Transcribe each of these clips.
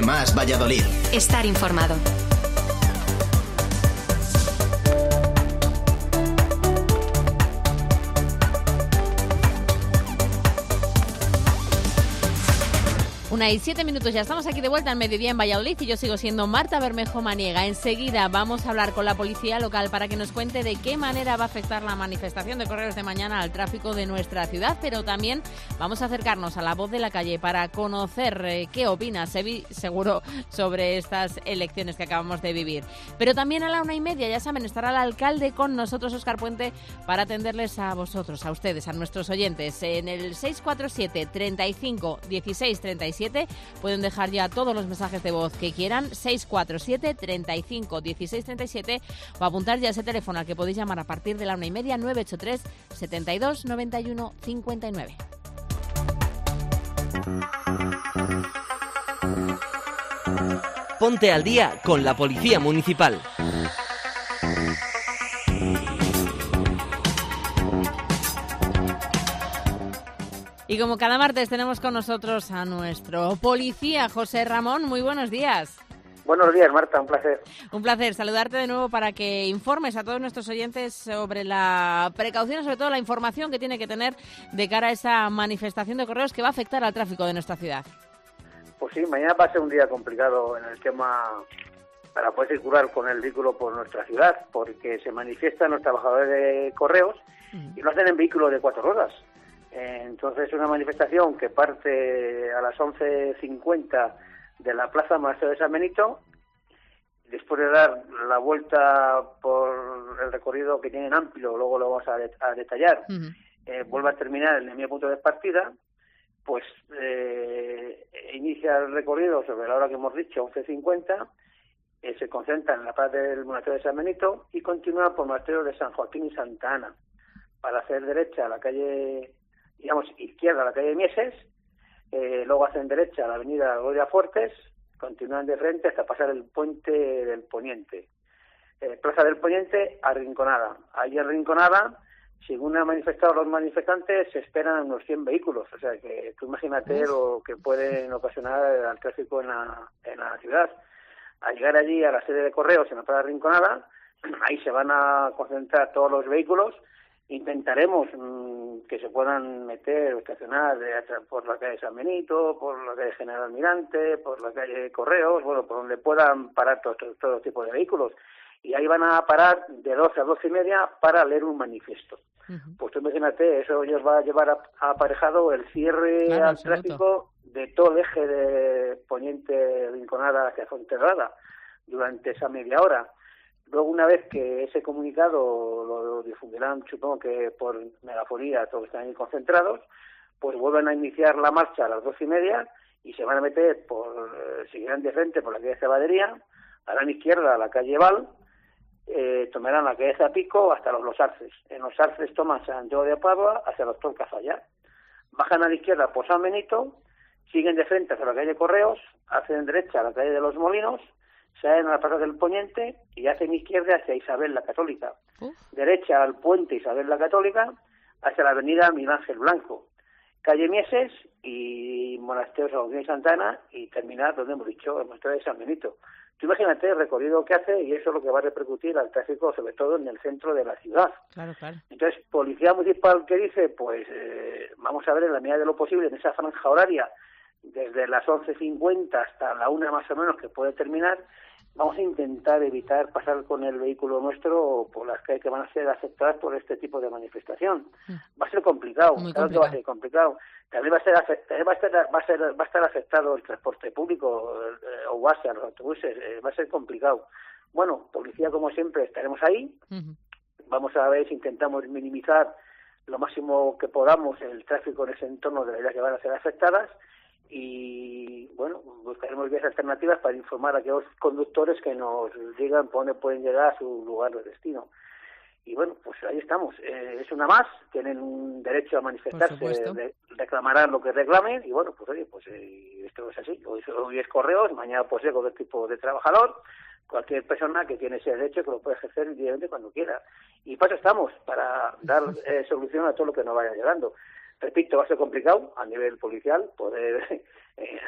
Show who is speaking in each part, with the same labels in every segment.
Speaker 1: Más Valladolid.
Speaker 2: Estar informado.
Speaker 3: Una y 7 minutos, ya estamos aquí de vuelta al mediodía en Valladolid y yo sigo siendo Marta Bermejo Maniega. Enseguida vamos a hablar con la policía local para que nos cuente de qué manera va a afectar la manifestación de correos de mañana al tráfico de nuestra ciudad, pero también vamos a acercarnos a la voz de la calle para conocer qué opina Sevi Seguro sobre estas elecciones que acabamos de vivir. Pero también a la 1:30, ya saben, estará el alcalde con nosotros, Óscar Puente, para atenderles a vosotros, a ustedes, a nuestros oyentes. En el 647 35 16 37 pueden dejar ya todos los mensajes de voz que quieran, 647 35 16 37, o apuntar ya ese teléfono al que podéis llamar a partir de la 1:30, 983 72 91 59.
Speaker 4: Ponte al día con la Policía Municipal.
Speaker 3: Y como cada martes tenemos con nosotros a nuestro policía, José Ramón. Muy buenos días.
Speaker 5: Buenos días, Marta, un placer.
Speaker 3: Un placer saludarte de nuevo para que informes a todos nuestros oyentes sobre la precaución, sobre todo la información que tiene que tener de cara a esa manifestación de correos que va a afectar al tráfico de nuestra ciudad.
Speaker 5: Pues sí, mañana va a ser un día complicado en el tema para poder circular con el vehículo por nuestra ciudad, porque se manifiestan los trabajadores de correos y lo hacen en vehículos de 4 ruedas. Entonces es una manifestación que parte a las 11:50 de la Plaza Maestro de San Benito, después de dar la vuelta por el recorrido que tienen amplio, luego lo vamos a detallar, vuelve a terminar en el mismo punto de partida, pues inicia el recorrido sobre la hora que hemos dicho, 11:50, se concentra en la plaza del Monasterio de San Benito y continúa por el Monasterio de San Joaquín y Santa Ana, para hacer derecha a la calle, digamos, izquierda a la calle Mieses, luego hacen derecha a la avenida Gloria Fuertes, continúan de frente hasta pasar el puente del Poniente. Plaza del Poniente, Arrinconada. Ahí Arrinconada, según han manifestado los manifestantes, se esperan unos 100 vehículos. O sea, que tú imagínate lo que pueden ocasionar al tráfico en la ciudad. Al llegar allí a la sede de correos en la Plaza Arrinconada, ahí se van a concentrar todos los vehículos. Intentaremos que se puedan meter o estacionar por la calle San Benito, por la calle General Almirante, por la calle Correos, bueno, por donde puedan parar todo tipo de vehículos. Y ahí van a parar de 12 a 12:30 para leer un manifiesto. Pues tú imagínate, eso ellos va a llevar aparejado el cierre al tráfico de todo el eje de Poniente Rinconada hacia Fonterrada durante esa media hora. Luego, una vez que ese comunicado lo difundirán, supongo que por megafonía, todos están ahí concentrados, pues vuelven a iniciar la marcha a las 12:30 y se van a meter seguirán de frente por la calle Cebadería, harán izquierda a la calle Val, tomarán la calle Zapico hasta los Arces. En los Arces toman San Santiago de Padua hacia el Doctor Cazalla. Bajan a la izquierda por San Benito, siguen de frente hacia la calle Correos, hacen derecha a la calle de los Molinos, salen a la Plaza del Poniente y hacen izquierda hacia Isabel la Católica. Derecha al puente Isabel la Católica, hacia la avenida Miguel Ángel Blanco. Calle Mieses y Monasterio San Joaquín y Santa Ana y terminar donde hemos dicho, el Monasterio de San Benito. Tú imagínate el recorrido que hace y eso es lo que va a repercutir al tráfico, sobre todo en el centro de la ciudad.
Speaker 3: Claro, claro.
Speaker 5: Entonces, Policía Municipal, ¿qué dice? Pues vamos a ver en la medida de lo posible en esa franja horaria, desde las 11:50 hasta la 1 más o menos que puede terminar, vamos a intentar evitar pasar con el vehículo nuestro por las calles que van a ser afectadas por este tipo de manifestación. Va a ser complicado, claro que va a ser complicado. También va a estar afectado el transporte público o WhatsApp, los autobuses, va a ser complicado. Bueno, policía como siempre estaremos ahí. Vamos a ver si intentamos minimizar lo máximo que podamos el tráfico en ese entorno de las áreas que van a ser afectadas. Y bueno, buscaremos vías alternativas para informar a aquellos conductores que nos digan por dónde pueden llegar a su lugar de destino. Y bueno, pues ahí estamos. Es una más, tienen un derecho a manifestarse, reclamarán lo que reclamen y bueno, pues oye, pues esto es así. Hoy es correos, mañana pues es cualquier tipo de trabajador, cualquier persona que tiene ese derecho que lo puede ejercer libremente cuando quiera. Y para eso estamos, para dar solución a todo lo que nos vaya llegando. Repito, va a ser complicado a nivel policial poder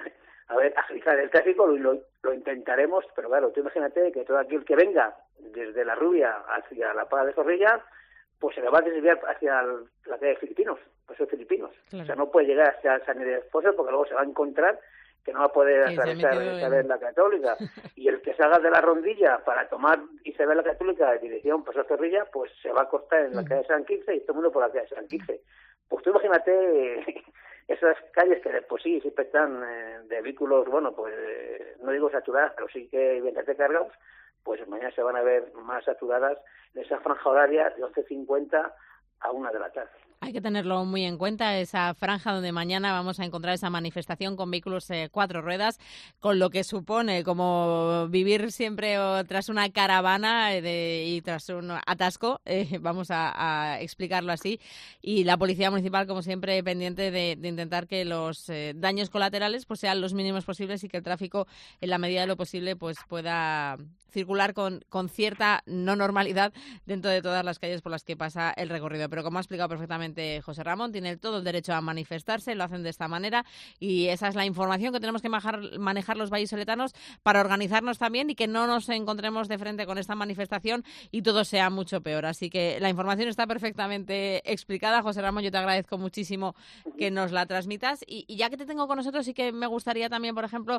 Speaker 5: a ver, agilizar el tráfico, lo intentaremos, pero claro, tú imagínate que todo aquel que venga desde La Rubia hacia la Parada de Zorrilla, pues se le va a desviar hacia la calle de Filipinos, Paso de Filipinos. Claro. O sea, no puede llegar hasta San Ildefonso porque luego se va a encontrar que no va a poder atravesar la Católica. Y el que salga de la Rondilla para tomar Isabel la Católica de dirección Paso de Zorrilla, pues se va a acostar en la calle de San Quirce y todo el mundo por la calle de San Quirce. Pues tú imagínate esas calles que después sí siempre están de vehículos, bueno, pues no digo saturadas, pero sí que bien cargados, pues mañana se van a ver más saturadas en esa franja horaria de 11:50 a 1 de la tarde.
Speaker 3: Hay que tenerlo muy en cuenta, esa franja donde mañana vamos a encontrar esa manifestación con vehículos 4 ruedas, con lo que supone como vivir siempre tras una caravana y tras un atasco, vamos a explicarlo así. Y la Policía Municipal, como siempre, pendiente de intentar que los daños colaterales pues sean los mínimos posibles y que el tráfico, en la medida de lo posible, pues pueda circular con cierta no normalidad dentro de todas las calles por las que pasa el recorrido. Pero como ha explicado perfectamente José Ramón, tiene todo el derecho a manifestarse, lo hacen de esta manera y esa es la información que tenemos que manejar los vallisoletanos para organizarnos también y que no nos encontremos de frente con esta manifestación y todo sea mucho peor. Así que la información está perfectamente explicada. José Ramón, yo te agradezco muchísimo que nos la transmitas y ya que te tengo con nosotros, sí que me gustaría también, por ejemplo,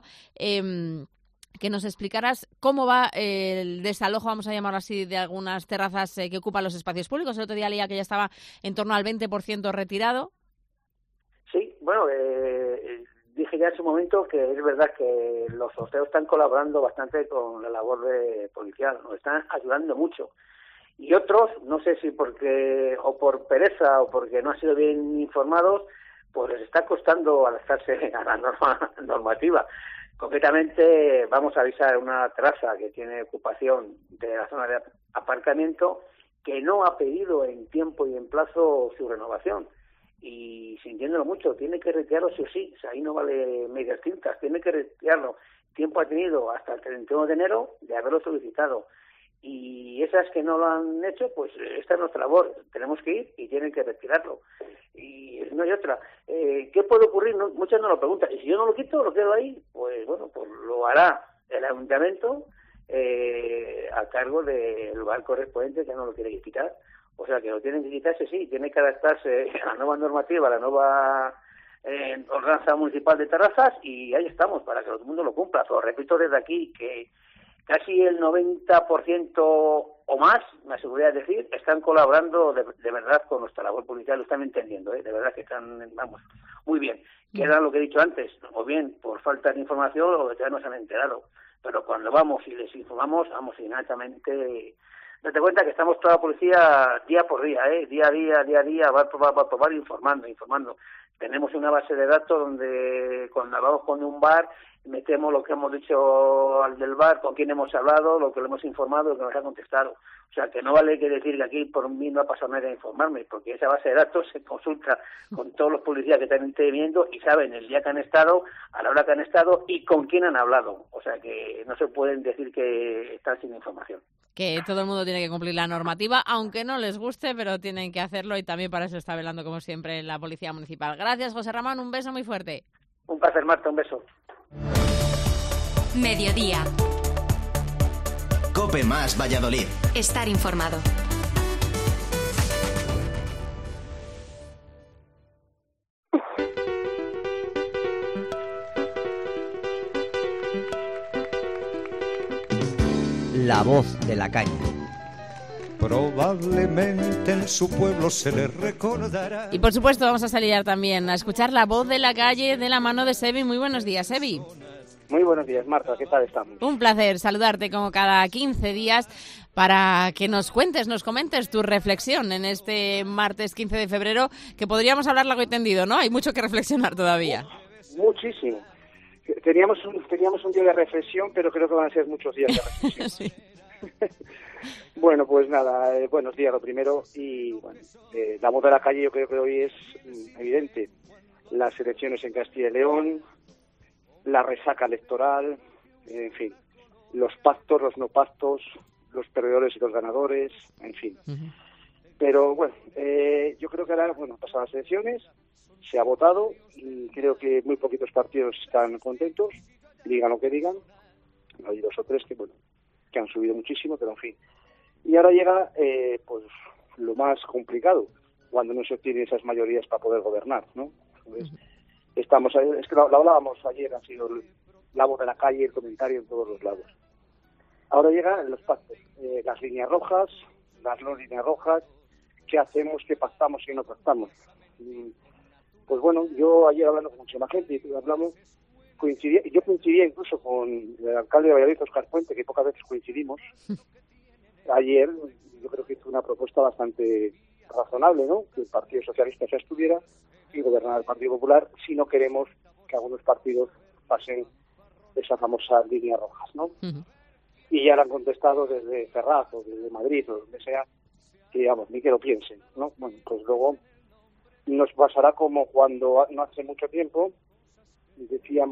Speaker 3: que nos explicaras cómo va el desalojo, vamos a llamarlo así, de algunas terrazas que ocupan los espacios públicos. El otro día leía que ya estaba en torno al 20% retirado.
Speaker 5: Sí, bueno, dije ya en su momento que es verdad que los sorteos están colaborando bastante con la labor policial, nos están ayudando mucho. Y otros, no sé si porque o por pereza o porque no han sido bien informados, pues les está costando adaptarse a la normativa. Concretamente, vamos a avisar una terraza que tiene ocupación de la zona de aparcamiento que no ha pedido en tiempo y en plazo su renovación. Y sintiéndolo mucho, tiene que retirarlo sí o sí. O sea, ahí no vale medias tintas, tiene que retirarlo. Tiempo ha tenido hasta el 31 de enero de haberlo solicitado. Y esas que no lo han hecho, pues esta es nuestra labor. Tenemos que ir y tienen que retirarlo. Y no hay otra. ¿Qué puede ocurrir? No, muchos no lo preguntan. Y si yo no lo quito, lo quedo ahí, pues bueno, pues lo hará el ayuntamiento a cargo del lugar correspondiente que no lo quiere quitar. O sea, que lo tienen que quitarse, sí, tiene que adaptarse a la nueva normativa, a la nueva ordenanza municipal de terrazas y ahí estamos, para que todo el mundo lo cumpla. Pero repito desde aquí que casi el 90% o más, me aseguraría de decir, están colaborando de verdad con nuestra labor policial, lo están entendiendo, de verdad que están, vamos, muy bien. Que era lo que he dicho antes, o bien por falta de información o que ya no se han enterado. Pero cuando vamos y les informamos, vamos inmediatamente. Date cuenta que estamos toda la policía día por día, día a día, va a probar informando. Tenemos una base de datos donde cuando hablamos con un bar metemos lo que hemos dicho al del bar, con quién hemos hablado, lo que le hemos informado, lo que nos ha contestado. O sea, que no vale que decir que aquí por mí no ha pasado nada a informarme, porque esa base de datos se consulta con todos los policías que están interviniendo y saben el día que han estado, a la hora que han estado y con quién han hablado. O sea, que no se pueden decir que están sin información.
Speaker 3: Que todo el mundo tiene que cumplir la normativa, aunque no les guste, pero tienen que hacerlo y también para eso está velando, como siempre, la Policía Municipal. Gracias, José Ramón, un beso muy fuerte.
Speaker 5: Un placer, Marta, un beso.
Speaker 1: Mediodía.
Speaker 2: COPE más Valladolid.
Speaker 1: Estar informado.
Speaker 4: La voz de la calle.
Speaker 6: Probablemente en su pueblo se le recordará.
Speaker 3: Y por supuesto vamos a salir también a escuchar la voz de la calle de la mano de Sebi. Muy buenos días, Sebi.
Speaker 7: Muy buenos días, Marta. ¿Qué tal estamos?
Speaker 3: Un placer saludarte como cada 15 días para que nos cuentes, nos comentes tu reflexión en este martes 15 de febrero, que podríamos hablar largo y tendido, ¿no? Hay mucho que reflexionar todavía.
Speaker 7: Muchísimo. Teníamos un día de reflexión, pero creo que van a ser muchos días de reflexión.
Speaker 3: Sí.
Speaker 7: Bueno, pues nada, buenos días lo primero. Y bueno, la voz de la calle yo creo que hoy es evidente. Las elecciones en Castilla y León, la resaca electoral, en fin, los pactos, los no pactos, los perdedores y los ganadores, en fin. Pero bueno, yo creo que ahora, pasadas las elecciones, se ha votado y creo que muy poquitos partidos están contentos, digan lo que digan. Hay 2 o 3 que han subido muchísimo, pero en fin. Y ahora llega pues lo más complicado, cuando no se obtienen esas mayorías para poder gobernar, ¿no? Entonces, es que lo hablábamos ayer, ha sido la voz de la calle, el comentario en todos los lados. Ahora llegan los pactos, las líneas rojas, las no líneas rojas, qué hacemos, qué pactamos, qué no pactamos. Pues bueno, yo ayer hablando con mucha gente, yo coincidía incluso con el alcalde de Valladolid, Óscar Puente, que pocas veces coincidimos. Ayer yo creo que hizo una propuesta bastante razonable, ¿no? Que el Partido Socialista se abstuviera y gobernara el Partido Popular si no queremos que algunos partidos pasen esas famosas líneas rojas, ¿no? Uh-huh. Y ya le han contestado desde Ferraz o desde Madrid o donde sea, que ni que lo piensen, ¿no? Bueno, pues luego nos pasará como cuando no hace mucho tiempo decían,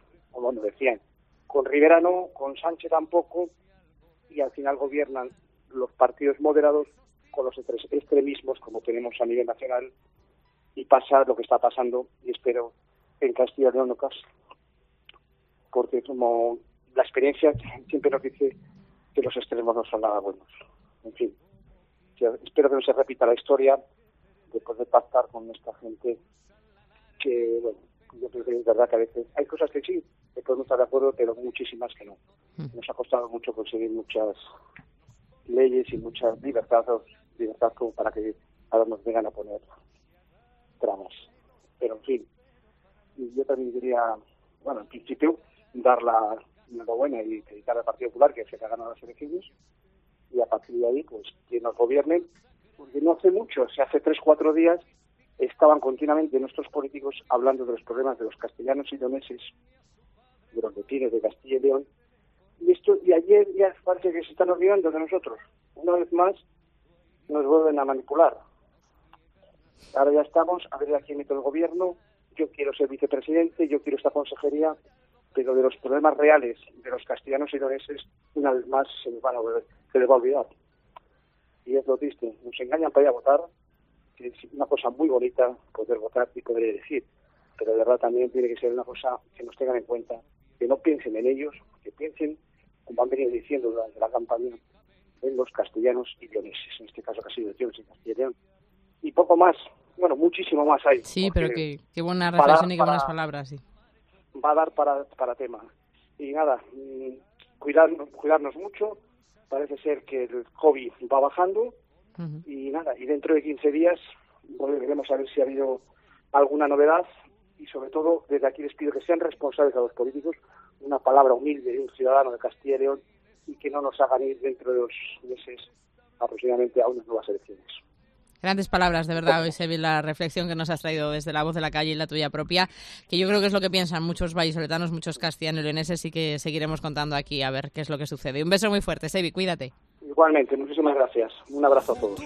Speaker 7: con Rivera no, con Sánchez tampoco, y al final gobiernan los partidos moderados con los extremismos como tenemos a nivel nacional, y pasa lo que está pasando, y espero en Castilla y León no pase, porque como la experiencia siempre nos dice que los extremos no son nada buenos. En fin, espero que no se repita la historia después de pactar con esta gente que, yo creo que es verdad que a veces hay cosas que sí, que podemos estar de acuerdo, pero muchísimas que no. Nos ha costado mucho conseguir muchas leyes y muchas libertad como para que ahora nos vengan a poner tramas. Pero en fin, yo también diría, en principio, dar la enhorabuena y felicitar al Partido Popular que se ha ganado las elecciones, y a partir de ahí, pues, que nos gobiernen, porque no hace mucho, hace 3-4 días, estaban continuamente nuestros políticos hablando de los problemas de los castellanos y leoneses, de los vecinos de Castilla y León, y ayer ya parece que se están olvidando de nosotros. Una vez más nos vuelven a manipular. Ahora ya estamos, a ver a quién mete el gobierno, yo quiero ser vicepresidente, yo quiero esta consejería, pero de los problemas reales de los castellanos y leoneses, una vez más se les va a olvidar. Y es lo triste, nos engañan para ir a votar, que es una cosa muy bonita poder votar y poder elegir, pero de verdad también tiene que ser una cosa que nos tengan en cuenta, que no piensen en ellos, que piensen, como han venido diciendo durante la campaña, en los castellanos y leoneses, en este caso casi leoneses y Castilla y León. Y poco más, muchísimo más hay.
Speaker 3: Sí, pero qué buena reflexión y qué buenas palabras, sí.
Speaker 7: Va a dar para tema. Y nada, cuidarnos mucho. Parece ser que el COVID va bajando. Uh-huh. Y nada, y dentro de 15 días volveremos a ver si ha habido alguna novedad, y sobre todo desde aquí les pido que sean responsables a los políticos, una palabra humilde de un ciudadano de Castilla y León, y que no nos hagan ir dentro de 2 meses aproximadamente a unas nuevas elecciones.
Speaker 3: Grandes palabras, de verdad, hoy se ve la reflexión que nos has traído desde la voz de la calle y la tuya propia, que yo creo que es lo que piensan muchos vallisoletanos, muchos castellanos y leoneses, y que seguiremos contando aquí a ver qué es lo que sucede. Un beso muy fuerte, Sebi, cuídate.
Speaker 7: Igualmente, muchísimas gracias. Un abrazo a todos.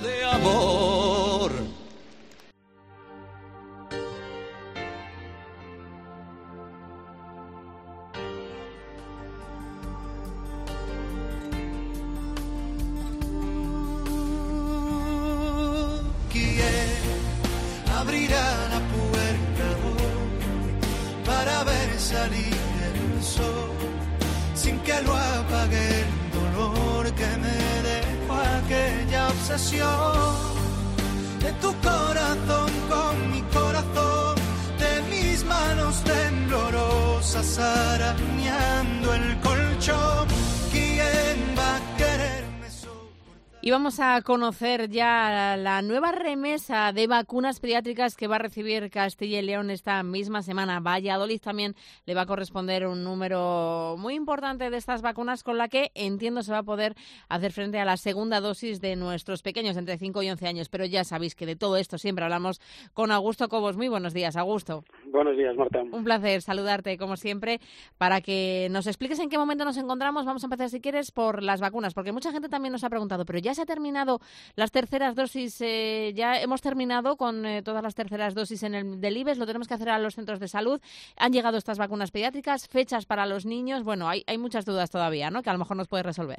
Speaker 1: Abrirá la puerta hoy para ver salir el sol sin que lo apague el dolor que me dejó aquella obsesión de tu corazón con mi corazón, de mis manos temblorosas arañando el colchón. ¿Quién va a quererme?
Speaker 3: Y vamos a conocer ya la nueva remesa de vacunas pediátricas que va a recibir Castilla y León esta misma semana. Valladolid también le va a corresponder un número muy importante de estas vacunas, con la que entiendo se va a poder hacer frente a la segunda dosis de nuestros pequeños entre 5 y 11 años. Pero ya sabéis que de todo esto siempre hablamos con Augusto Cobos. Muy buenos días, Augusto.
Speaker 2: Buenos días, Marta.
Speaker 3: Un placer saludarte, como siempre, para que nos expliques en qué momento nos encontramos. Vamos a empezar, si quieres, por las vacunas, porque mucha gente también nos ha preguntado, pero ya se ha terminado las terceras dosis, ya hemos terminado con todas las terceras dosis en el del IBEX, lo tenemos que hacer a los centros de salud. Han llegado estas vacunas pediátricas, fechas para los niños. Bueno, hay muchas dudas todavía, ¿no?, que a lo mejor nos puede resolver.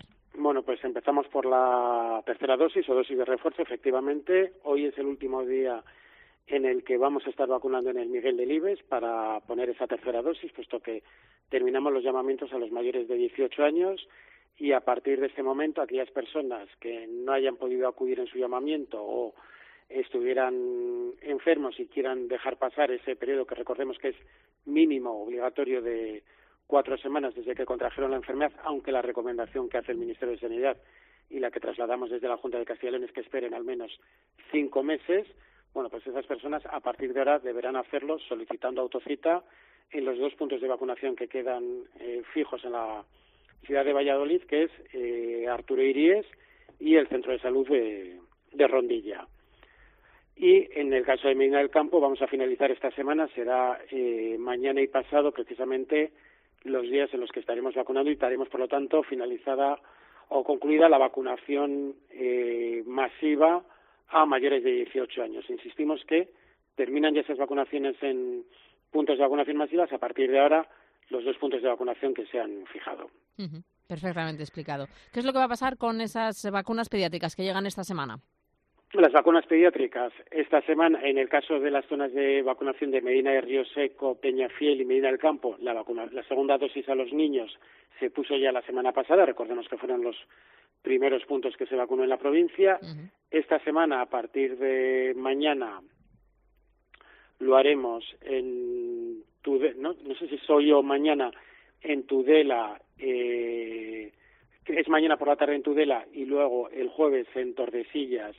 Speaker 2: Bueno, pues empezamos por la tercera dosis o dosis de refuerzo, efectivamente. Hoy es el último día en el que vamos a estar vacunando en el Miguel Delibes para poner esa tercera dosis, puesto que terminamos los llamamientos a los mayores de 18 años y a partir de este momento aquellas personas que no hayan podido acudir en su llamamiento o estuvieran enfermos y quieran dejar pasar ese periodo que recordemos que es mínimo obligatorio de 4 semanas desde que contrajeron la enfermedad, aunque la recomendación que hace el Ministerio de Sanidad y la que trasladamos desde la Junta de Castilla y León es que esperen al menos 5 meses, bueno, pues esas personas a partir de ahora deberán hacerlo solicitando autocita en los 2 puntos de vacunación que quedan fijos en la ciudad de Valladolid, que es Arturo Iríes y el Centro de Salud de Rondilla. Y en el caso de Medina del Campo vamos a finalizar esta semana, será mañana y pasado precisamente los días en los que estaremos vacunando y estaremos, por lo tanto, finalizada o concluida la vacunación masiva a mayores de 18 años. Insistimos que terminan ya esas vacunaciones en puntos de vacunación masivas a partir de ahora los 2 puntos de vacunación que se han fijado.
Speaker 3: Perfectamente explicado. ¿Qué es lo que va a pasar con esas vacunas pediátricas que llegan esta semana?
Speaker 2: Las vacunas pediátricas, esta semana, en el caso de las zonas de vacunación de Medina de Río Seco, Peñafiel y Medina del Campo, la segunda dosis a los niños se puso ya la semana pasada, recordemos que fueron los primeros puntos que se vacunó en la provincia. Esta semana, a partir de mañana, lo haremos en Tudela, no sé si soy yo mañana, en Tudela, que es mañana por la tarde en Tudela, y luego el jueves en Tordesillas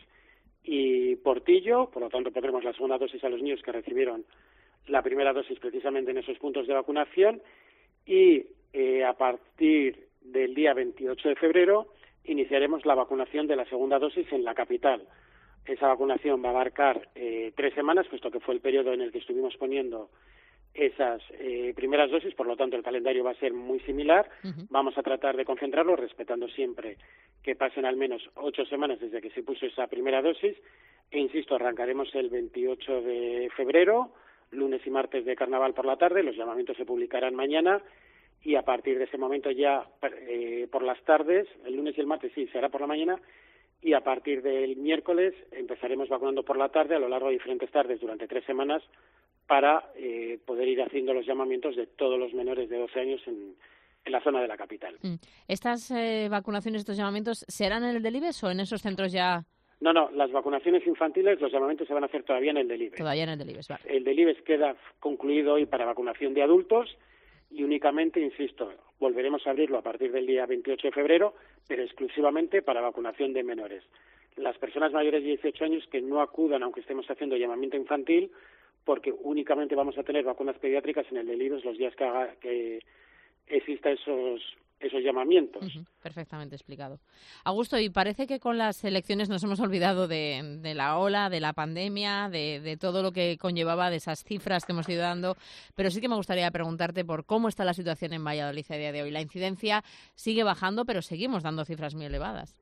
Speaker 2: y Portillo, por lo tanto pondremos la segunda dosis a los niños que recibieron la primera dosis precisamente en esos puntos de vacunación y a partir del día 28 de febrero iniciaremos la vacunación de la segunda dosis en la capital. Esa vacunación va a abarcar 3 semanas, puesto que fue el periodo en el que estuvimos poniendo esas primeras dosis, por lo tanto el calendario va a ser muy similar. Vamos a tratar de concentrarlo respetando siempre que pasen al menos 8 semanas desde que se puso esa primera dosis e insisto, arrancaremos el 28 de febrero, lunes y martes de carnaval por la tarde, los llamamientos se publicarán mañana y a partir de ese momento ya por las tardes, el lunes y el martes sí, se hará por la mañana y a partir del miércoles empezaremos vacunando por la tarde a lo largo de diferentes tardes durante 3 semanas para poder ir haciendo los llamamientos de todos los menores de 12 años en la zona de la capital.
Speaker 3: ¿Estas vacunaciones, estos llamamientos, serán en el Delibes o en esos centros ya...?
Speaker 2: No, las vacunaciones infantiles, los llamamientos se van a hacer todavía en el Delibes.
Speaker 3: Todavía en el Delibes, vale.
Speaker 2: El Delibes queda concluido hoy para vacunación de adultos y únicamente, insisto, volveremos a abrirlo a partir del día 28 de febrero, pero exclusivamente para vacunación de menores. Las personas mayores de 18 años que no acudan, aunque estemos haciendo llamamiento infantil, porque únicamente vamos a tener vacunas pediátricas en el Delibes los días que exista esos llamamientos.
Speaker 3: Perfectamente explicado. Augusto, y parece que con las elecciones nos hemos olvidado de la ola, de la pandemia, de todo lo que conllevaba, de esas cifras que hemos ido dando, pero sí que me gustaría preguntarte por cómo está la situación en Valladolid a día de hoy. La incidencia sigue bajando, pero seguimos dando cifras muy elevadas.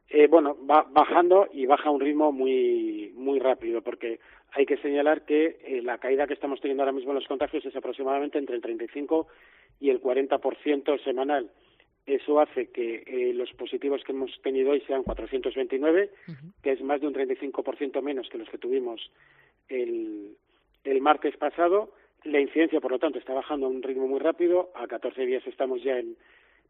Speaker 2: Va bajando y baja a un ritmo muy muy rápido, porque hay que señalar que la caída que estamos teniendo ahora mismo en los contagios es aproximadamente entre el 35 y el 40% semanal. Eso hace que los positivos que hemos tenido hoy sean 429, que es más de un 35% menos que los que tuvimos el martes pasado. La incidencia, por lo tanto, está bajando a un ritmo muy rápido. A 14 días estamos ya en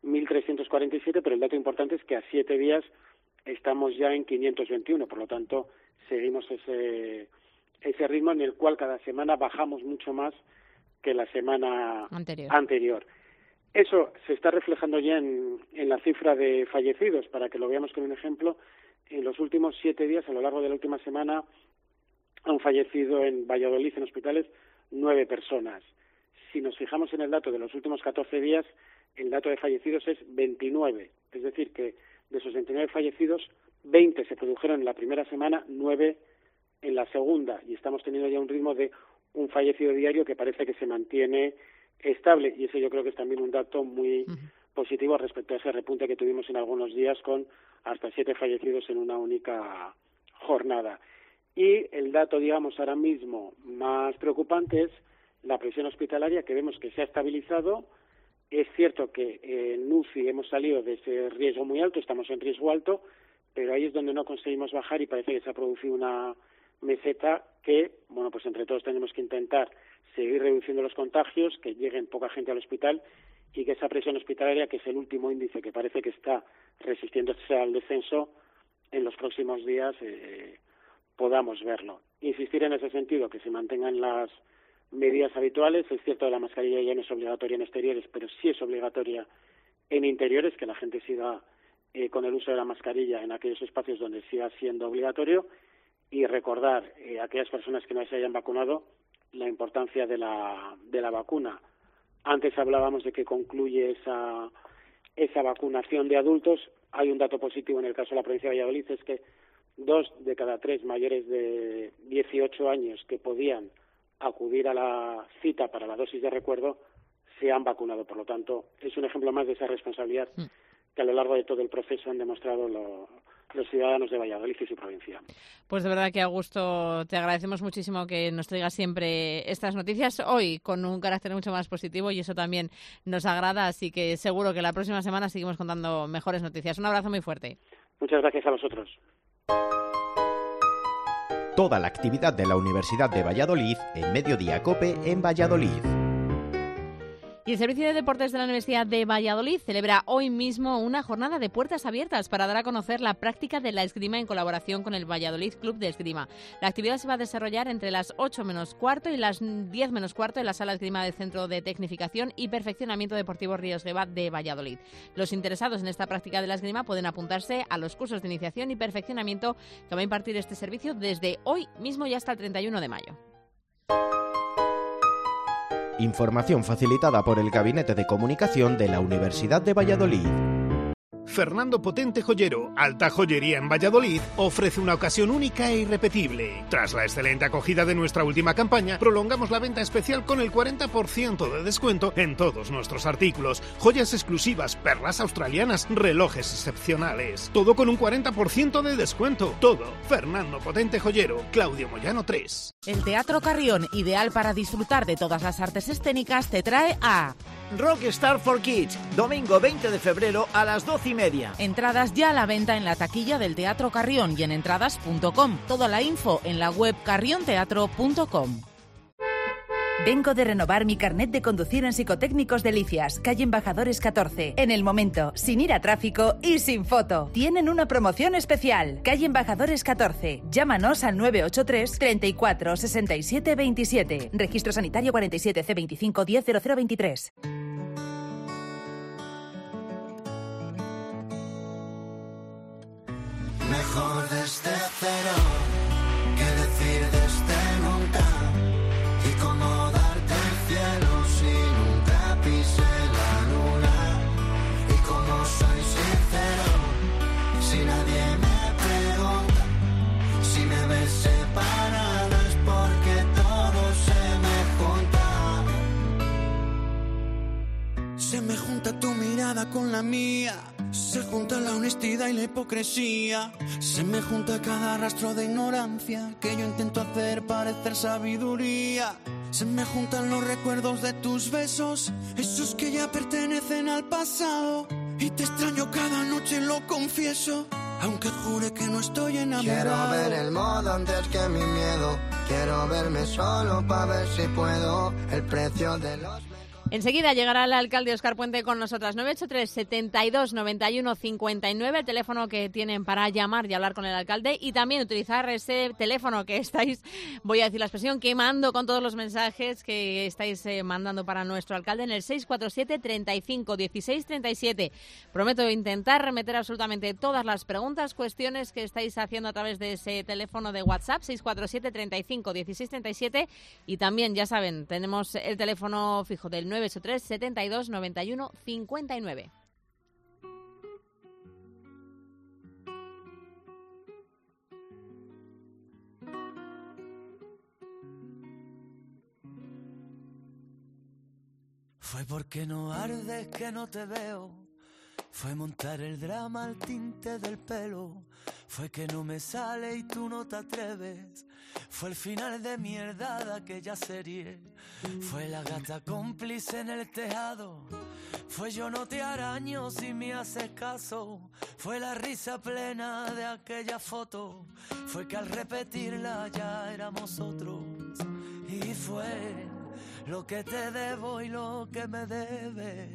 Speaker 2: 1.347, pero el dato importante es que a 7 días estamos ya en 521, por lo tanto, seguimos ese ritmo en el cual cada semana bajamos mucho más que la semana anterior. Eso se está reflejando ya en la cifra de fallecidos. Para que lo veamos con un ejemplo, en los últimos 7 días, a lo largo de la última semana, han fallecido en Valladolid, en hospitales, 9 personas. Si nos fijamos en el dato de los últimos 14 días, el dato de fallecidos es 29. Es decir, que de esos 29 fallecidos, 20 se produjeron en la primera semana, 9 en la segunda. Y estamos teniendo ya un ritmo de un fallecido diario que parece que se mantiene estable. Y eso yo creo que es también un dato muy positivo respecto a ese repunte que tuvimos en algunos días con hasta 7 fallecidos en una única jornada. Y el dato, digamos, ahora mismo más preocupante es la presión hospitalaria, que vemos que se ha estabilizado Es cierto que en UCI hemos salido de ese riesgo muy alto, estamos en riesgo alto, pero ahí es donde no conseguimos bajar y parece que se ha producido una meseta que, bueno, pues entre todos tenemos que intentar seguir reduciendo los contagios, que lleguen poca gente al hospital y que esa presión hospitalaria, que es el último índice que parece que está resistiéndose al descenso, en los próximos días podamos verlo. Insistir en ese sentido, que se mantengan las medidas habituales. Es cierto que la mascarilla ya no es obligatoria en exteriores, pero sí es obligatoria en interiores, que la gente siga con el uso de la mascarilla en aquellos espacios donde siga siendo obligatorio, y recordar a aquellas personas que no se hayan vacunado la importancia de la vacuna. Antes hablábamos de que concluye esa vacunación de adultos. Hay un dato positivo en el caso de la provincia de Valladolid, es que 2 de cada 3 mayores de 18 años que podían acudir a la cita para la dosis de recuerdo se han vacunado. Por lo tanto, es un ejemplo más de esa responsabilidad que a lo largo de todo el proceso han demostrado los ciudadanos de Valladolid y su provincia.
Speaker 3: Pues de verdad que, Augusto, te agradecemos muchísimo que nos traigas siempre estas noticias, hoy con un carácter mucho más positivo, y eso también nos agrada, así que seguro que la próxima semana seguimos contando mejores noticias. Un abrazo muy fuerte.
Speaker 2: Muchas gracias a vosotros.
Speaker 8: Toda la actividad de la Universidad de Valladolid en Mediodía COPE en Valladolid.
Speaker 3: Y el Servicio de Deportes de la Universidad de Valladolid celebra hoy mismo una jornada de puertas abiertas para dar a conocer la práctica de la esgrima en colaboración con el Valladolid Club de Esgrima. La actividad se va a desarrollar entre las 8 menos cuarto y las 10 menos cuarto en la Sala Esgrima del Centro de Tecnificación y Perfeccionamiento Deportivo Ríos Deva de Valladolid. Los interesados en esta práctica de la esgrima pueden apuntarse a los cursos de iniciación y perfeccionamiento que va a impartir este servicio desde hoy mismo y hasta el 31 de mayo.
Speaker 8: Información facilitada por el Gabinete de Comunicación de la Universidad de Valladolid.
Speaker 9: Fernando Potente Joyero, alta joyería en Valladolid, ofrece una ocasión única e irrepetible. Tras la excelente acogida de nuestra última campaña, prolongamos la venta especial con el 40% de descuento en todos nuestros artículos. Joyas exclusivas, perlas australianas, relojes excepcionales. Todo con un 40% de descuento. Todo. Fernando Potente Joyero, Claudio Moyano 3.
Speaker 10: El Teatro Carrión, ideal para disfrutar de todas las artes escénicas, te trae a
Speaker 11: Rockstar for Kids, domingo 20 de febrero a las 12:30.
Speaker 10: Entradas ya a la venta en la taquilla del Teatro Carrión y en entradas.com. Toda la info en la web carrionteatro.com.
Speaker 12: Vengo de renovar mi carnet de conducir en Psicotécnicos Delicias, calle Embajadores 14. En el momento, sin ir a tráfico y sin foto. Tienen una promoción especial. Calle Embajadores 14. Llámanos al 983 34 67 27. Registro sanitario 47 C25 10 0023.
Speaker 1: Mejor desde cero que decir desde nunca. Y cómo darte el cielo si nunca pisé la luna. Y cómo soy sincero si nadie me pregunta. Si me ves separado es porque todo se me junta. Se me junta tu mirada con la mía. Se junta la honestidad y la hipocresía. Se me junta cada rastro de ignorancia que yo intento hacer parecer sabiduría. Se me juntan los recuerdos de tus besos, esos que ya pertenecen al pasado. Y te extraño cada noche, lo confieso, aunque jure que no estoy enamorado.
Speaker 13: Quiero ver el modo antes que mi miedo. Quiero verme solo para ver si puedo. El precio de los...
Speaker 3: Enseguida llegará el alcalde Óscar Puente con nosotras. 983 72 91 59, el teléfono que tienen para llamar y hablar con el alcalde, y también utilizar ese teléfono que estáis, voy a decir la expresión, quemando con todos los mensajes que estáis mandando para nuestro alcalde en el 647 35 16 37. Prometo intentar remeter absolutamente todas las preguntas, cuestiones que estáis haciendo a través de ese teléfono de WhatsApp, 647 35 16 37, y también, ya saben, tenemos el teléfono fijo del 983 72 91 59.
Speaker 1: Fue porque no ardes que no te veo. Fue montar el drama al tinte del pelo. Fue que no me sale y tú no te atreves. Fue el final de mierda de aquella serie. Fue la gata cómplice en el tejado.
Speaker 14: Fue yo no te araño si me haces caso. Fue la risa plena de aquella foto. Fue que al repetirla ya éramos otros. Y fue lo que te debo y lo que me debes.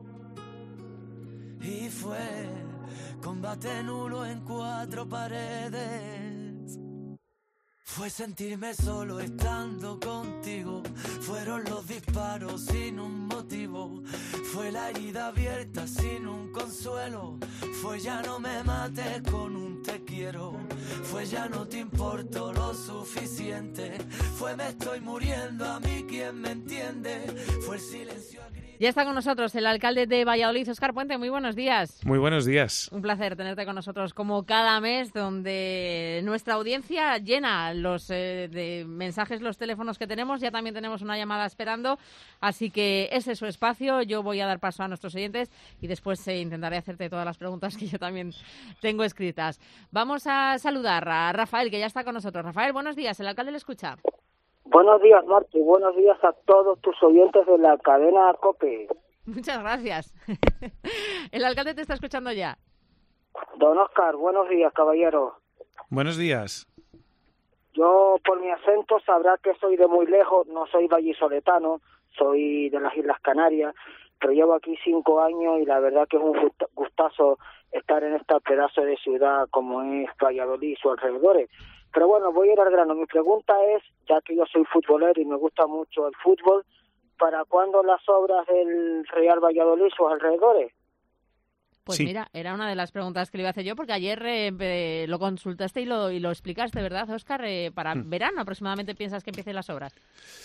Speaker 14: Y fue combate nulo en 4 paredes. Fue sentirme solo estando contigo. Fueron los disparos sin un motivo. Fue la herida abierta sin un consuelo. Fue ya no me mates con un te quiero. Fue ya no te importo lo suficiente. Fue me estoy muriendo, a mí quien me entiende. Fue el silencio a gritos.
Speaker 3: Ya está con nosotros el alcalde de Valladolid, Óscar Puente. Muy buenos días.
Speaker 15: Muy buenos días.
Speaker 3: Un placer tenerte con nosotros como cada mes, donde nuestra audiencia llena los de mensajes, los teléfonos que tenemos. Ya también tenemos una llamada esperando, así que ese es su espacio. Yo voy a dar paso a nuestros oyentes y después intentaré hacerte todas las preguntas que yo también tengo escritas. Vamos a saludar a Rafael, que ya está con nosotros. Rafael, buenos días. El alcalde le escucha.
Speaker 16: Buenos días, Marta, y buenos días a todos tus oyentes de la cadena COPE.
Speaker 3: Muchas gracias. El alcalde te está escuchando ya.
Speaker 16: Don Óscar, buenos días, caballero.
Speaker 15: Buenos días.
Speaker 16: Yo, por mi acento, sabrá que soy de muy lejos, no soy vallisoletano, soy de las Islas Canarias, pero llevo aquí 5 años y la verdad que es un gustazo estar en este pedazo de ciudad como es Valladolid y sus alrededores. Pero bueno, voy a ir al grano. Mi pregunta es, ya que yo soy futbolero y me gusta mucho el fútbol, ¿para cuándo las obras del Real Valladolid y sus alrededores?
Speaker 3: Pues sí. Mira, era una de las preguntas que le iba a hacer yo, porque ayer lo consultaste y lo explicaste, ¿verdad, Óscar? Para verano aproximadamente piensas que empiecen las obras.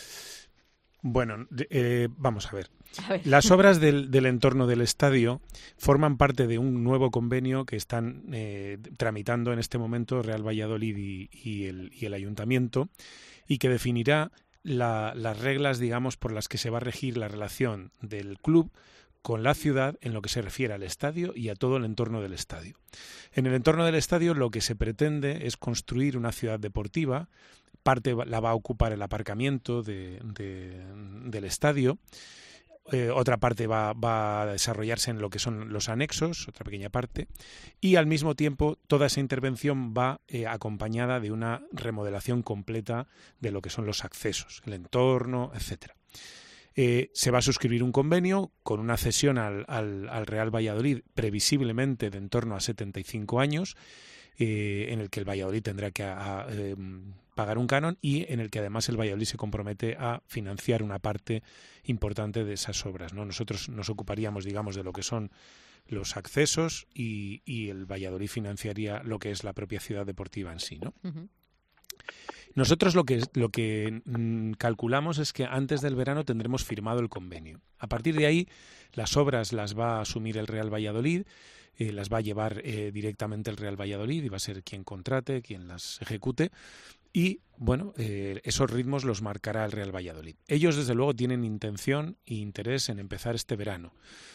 Speaker 15: Bueno, vamos a ver. Las obras del entorno del estadio forman parte de un nuevo convenio que están tramitando en este momento Real Valladolid y el Ayuntamiento, y que definirá las reglas, digamos, por las que se va a regir la relación del club con la ciudad en lo que se refiere al estadio y a todo el entorno del estadio. En el entorno del estadio lo que se pretende es construir una ciudad deportiva. Parte la va a ocupar el aparcamiento del estadio, otra parte va a desarrollarse en lo que son los anexos, otra pequeña parte, y al mismo tiempo toda esa intervención va acompañada de una remodelación completa de lo que son los accesos, el entorno, etcétera. Se va a suscribir un convenio con una cesión al Real Valladolid previsiblemente de en torno a 75 años, en el que el Valladolid tendrá que pagar un canon y en el que además el Valladolid se compromete a financiar una parte importante de esas obras, ¿no? Nosotros nos ocuparíamos, digamos, de lo que son los accesos y el Valladolid financiaría lo que es la propia ciudad deportiva en sí, ¿no? Uh-huh. Nosotros lo que calculamos es que antes del verano tendremos firmado el convenio. A partir de ahí, las obras las va a asumir el Real Valladolid, las va a llevar directamente el Real Valladolid y va a ser quien contrate, quien las ejecute. Y, bueno, esos ritmos los marcará el Real Valladolid. Ellos, desde luego, tienen intención e interés en empezar este verano,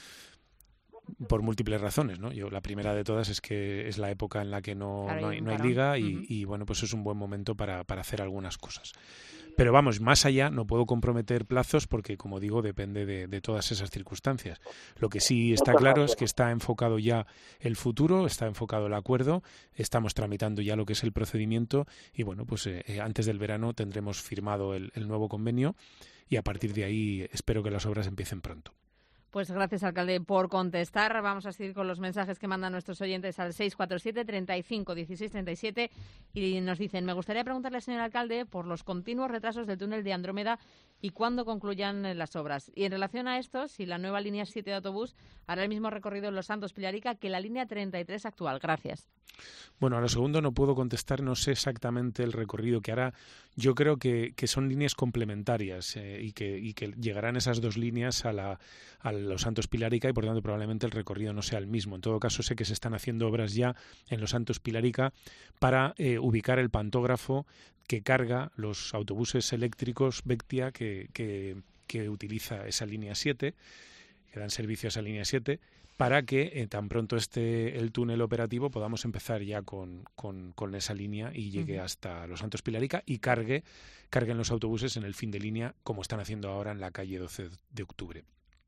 Speaker 15: por múltiples razones, ¿no? La primera de todas es que es la época en la que no hay liga y, bueno, pues es un buen momento para hacer algunas cosas. Pero vamos, más allá no puedo comprometer plazos porque, como digo, depende de todas esas circunstancias. Lo que sí está claro es que está enfocado ya el futuro, está enfocado el acuerdo, estamos tramitando ya lo que es el procedimiento y, bueno, pues antes del verano tendremos firmado el nuevo convenio y a partir de ahí espero que las obras empiecen pronto.
Speaker 3: Pues gracias, alcalde, por contestar. Vamos a seguir con los mensajes que mandan nuestros oyentes al 647 35 16 37 y nos dicen: me gustaría preguntarle, señor alcalde, por los continuos retrasos del túnel de Andrómeda y cuándo concluyan las obras. Y en relación a esto, si la nueva línea 7 de autobús hará el mismo recorrido en Los Santos Pilarica que la línea 33 actual. Gracias.
Speaker 15: Bueno, a lo segundo no puedo contestar, no sé exactamente el recorrido que hará. Yo creo que son líneas complementarias y que llegarán esas dos líneas a Los Santos Pilarica y por tanto probablemente el recorrido no sea el mismo. En todo caso sé que se están haciendo obras ya en Los Santos Pilarica para ubicar el pantógrafo que carga los autobuses eléctricos Vectia que utiliza esa línea 7, que dan servicio a esa línea 7, para que tan pronto esté el túnel operativo podamos empezar ya con esa línea y llegue hasta Los Santos Pilarica y carguen los autobuses en el fin de línea como están haciendo ahora en la calle 12 de octubre.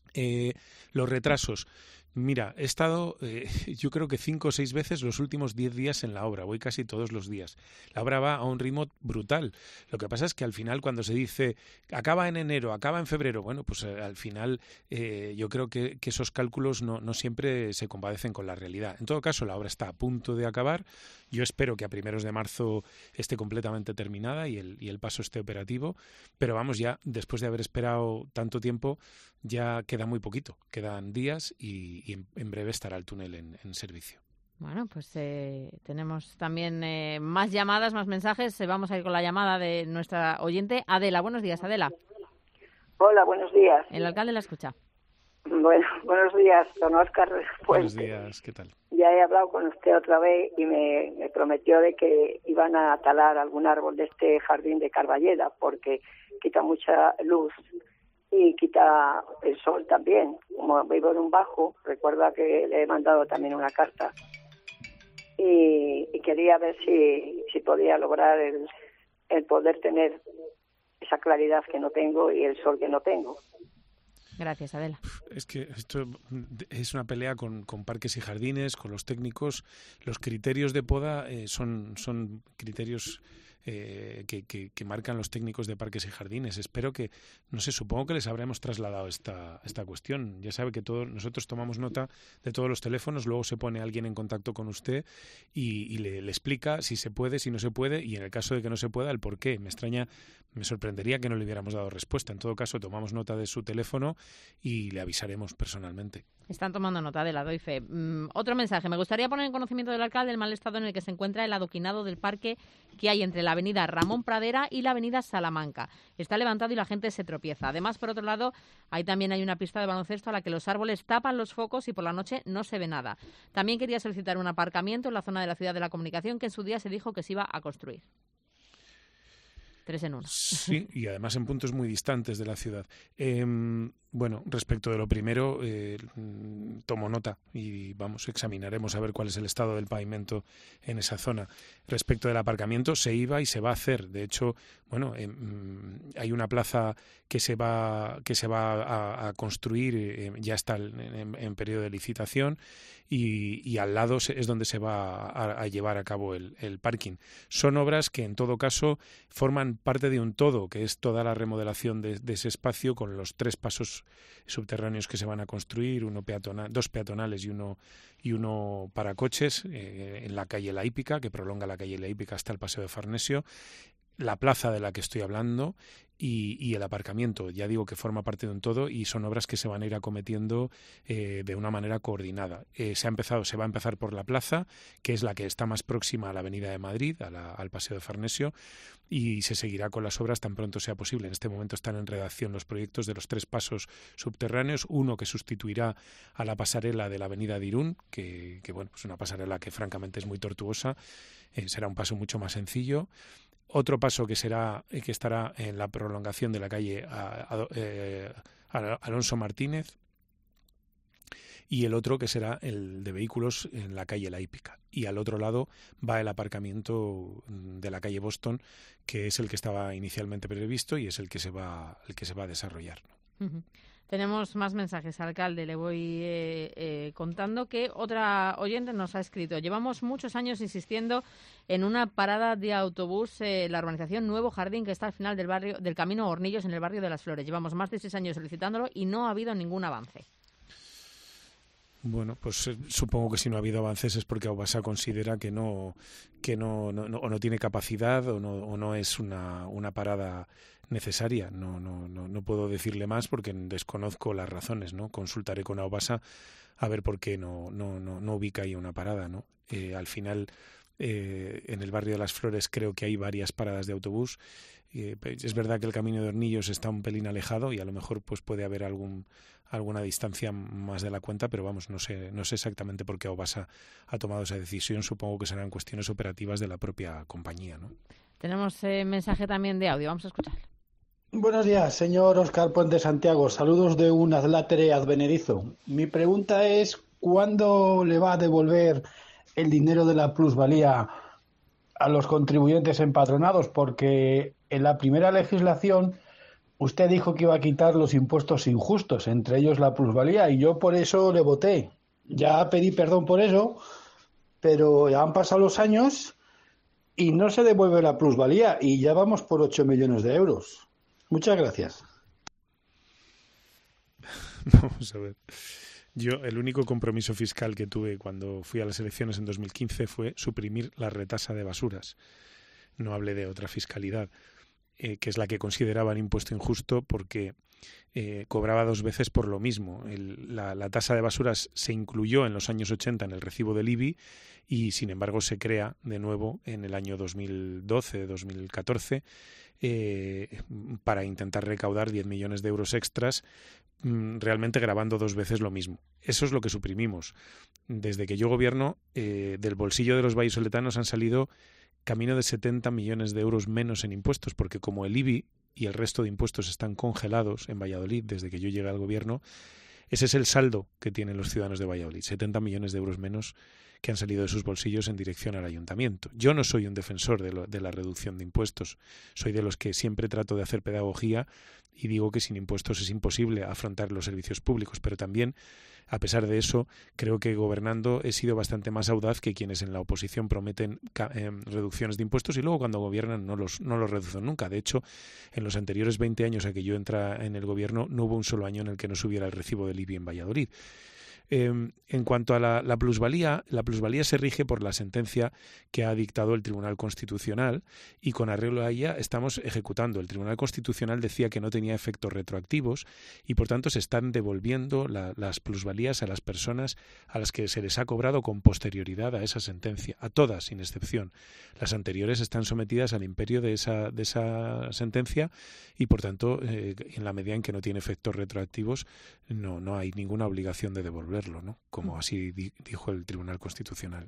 Speaker 15: Los retrasos. Mira, he estado yo creo que 5 o 6 veces los últimos 10 días en la obra, voy casi todos los días. La obra va a un ritmo brutal. Lo que pasa es que al final cuando se dice acaba en enero, acaba en febrero, bueno, pues al final yo creo que esos cálculos no siempre se compadecen con la realidad. En todo caso, la obra está a punto de acabar. Yo espero que a primeros de marzo esté completamente terminada y el paso esté operativo, pero vamos, ya después de haber esperado tanto tiempo, ya queda muy poquito, quedan días y en breve estará el túnel en servicio.
Speaker 3: Bueno, pues tenemos también más llamadas, más mensajes. Vamos a ir con la llamada de nuestra oyente Adela. Buenos días, Adela.
Speaker 17: Hola, buenos días.
Speaker 3: El alcalde la escucha.
Speaker 17: Bueno, buenos días, don Óscar Fuentes.
Speaker 15: Buenos días, ¿qué tal?
Speaker 17: Ya he hablado con usted otra vez y me prometió de que iban a talar algún árbol de este jardín de Carballeda porque quita mucha luz y quita el sol también. Como vivo en un bajo, recuerda que le he mandado también una carta y quería ver si podía lograr el poder tener esa claridad que no tengo y el sol que no tengo.
Speaker 3: Gracias, Adela.
Speaker 15: Es que esto es una pelea con parques y jardines, con los técnicos. Los criterios de poda son criterios que marcan los técnicos de parques y jardines. Espero que, no sé, supongo que les habremos trasladado esta cuestión. Ya sabe que nosotros tomamos nota de todos los teléfonos, luego se pone alguien en contacto con usted y le explica si se puede, si no se puede, y en el caso de que no se pueda, el por qué. Me sorprendería que no le hubiéramos dado respuesta. En todo caso, tomamos nota de su teléfono y le avisaremos personalmente.
Speaker 3: Están tomando nota, de la doy fe. Otro mensaje. Me gustaría poner en conocimiento del alcalde el mal estado en el que se encuentra el adoquinado del parque que hay entre la avenida Ramón Pradera y la avenida Salamanca. Está levantado y la gente se tropieza. Además, por otro lado, también hay una pista de baloncesto a la que los árboles tapan los focos y por la noche no se ve nada. También quería solicitar un aparcamiento en la zona de la ciudad de la comunicación que en su día se dijo que se iba a construir. 3 en 1.
Speaker 15: Sí, y además en puntos muy distantes de la ciudad. Bueno, respecto de lo primero, tomo nota y examinaremos a ver cuál es el estado del pavimento en esa zona. Respecto del aparcamiento, se iba y se va a hacer. De hecho, bueno, hay una plaza que se va a construir, ya está en periodo de licitación y al lado es donde se va a llevar a cabo el parking. Son obras que en todo caso forman parte de un todo, que es toda la remodelación de ese espacio con los 3 pasos subterráneos que se van a construir, 2 peatonales y uno para coches en la calle La Hípica, que prolonga la calle La Hípica hasta el Paseo de Farnesio, la plaza de la que estoy hablando y el aparcamiento. Ya digo que forma parte de un todo y son obras que se van a ir acometiendo de una manera coordinada. Se va a empezar por la plaza, que es la que está más próxima a la Avenida de Madrid, al Paseo de Farnesio, y se seguirá con las obras tan pronto sea posible. En este momento están en redacción los proyectos de los 3 pasos subterráneos, uno que sustituirá a la pasarela de la Avenida de Irún, que bueno, es una pasarela que francamente es muy tortuosa, será un paso mucho más sencillo. Otro paso que estará en la prolongación de la calle Alonso Martínez y el otro que será el de vehículos en la calle La Hípica. Y al otro lado va el aparcamiento de la calle Boston, que es el que estaba inicialmente previsto y es el que se va a desarrollar.
Speaker 3: Uh-huh. Tenemos más mensajes, alcalde. Le voy contando que otra oyente nos ha escrito. Llevamos muchos años insistiendo en una parada de autobús la urbanización Nuevo Jardín, que está al final del camino Hornillos, en el barrio de Las Flores. Llevamos más de 6 años solicitándolo y no ha habido ningún avance.
Speaker 15: Bueno, pues supongo que si no ha habido avances es porque Aubasa considera que no tiene capacidad o no es una parada necesaria. No puedo decirle más porque desconozco las razones, ¿no? Consultaré con Aubasa a ver por qué no ubica ahí una parada, ¿no? Al final, en el barrio de Las Flores creo que hay varias paradas de autobús. Es verdad que el camino de Hornillos está un pelín alejado y a lo mejor pues puede haber alguna distancia más de la cuenta, pero vamos, no sé exactamente por qué Aubasa ha tomado esa decisión. Supongo que serán cuestiones operativas de la propia compañía, ¿no?
Speaker 3: Tenemos mensaje también de audio, vamos a escuchar.
Speaker 18: Buenos días, señor Óscar Puente Santiago. Saludos de un adlátere advenedizo. Mi pregunta es, ¿cuándo le va a devolver el dinero de la plusvalía a los contribuyentes empadronados? Porque en la primera legislación usted dijo que iba a quitar los impuestos injustos, entre ellos la plusvalía, y yo por eso le voté. Ya pedí perdón por eso, pero ya han pasado los años y no se devuelve la plusvalía y ya vamos por 8 millones de euros. Muchas gracias.
Speaker 15: Vamos a ver. Yo, el único compromiso fiscal que tuve cuando fui a las elecciones en 2015 fue suprimir la retasa de basuras. No hablé de otra fiscalidad, que es la que consideraban impuesto injusto porque cobraba 2 veces por lo mismo. La tasa de basuras se incluyó en los años 80 en el recibo del IBI y, sin embargo, se crea de nuevo en el año 2012-2014 para intentar recaudar 10 millones de euros extras, realmente grabando 2 veces lo mismo. Eso es lo que suprimimos. Desde que yo gobierno, del bolsillo de los vallisoletanos han salido camino de 70 millones de euros menos en impuestos, porque como el IBI y el resto de impuestos están congelados en Valladolid desde que yo llegué al gobierno, ese es el saldo que tienen los ciudadanos de Valladolid, 70 millones de euros menos que han salido de sus bolsillos en dirección al ayuntamiento. Yo no soy un defensor de la reducción de impuestos, soy de los que siempre trato de hacer pedagogía y digo que sin impuestos es imposible afrontar los servicios públicos, pero también, a pesar de eso, creo que gobernando he sido bastante más audaz que quienes en la oposición prometen reducciones de impuestos y luego cuando gobiernan no los reducen nunca. De hecho, en los anteriores 20 años a que yo entra en el gobierno no hubo un solo año en el que no subiera el recibo del IBI en Valladolid. En cuanto a la plusvalía se rige por la sentencia que ha dictado el Tribunal Constitucional y con arreglo a ella estamos ejecutando. El Tribunal Constitucional decía que no tenía efectos retroactivos y por tanto se están devolviendo las plusvalías a las personas a las que se les ha cobrado con posterioridad a esa sentencia, a todas sin excepción. Las anteriores están sometidas al imperio de esa sentencia y por tanto en la medida en que no tiene efectos retroactivos no hay ninguna obligación de devolverlo, ¿no? Como así dijo el Tribunal Constitucional.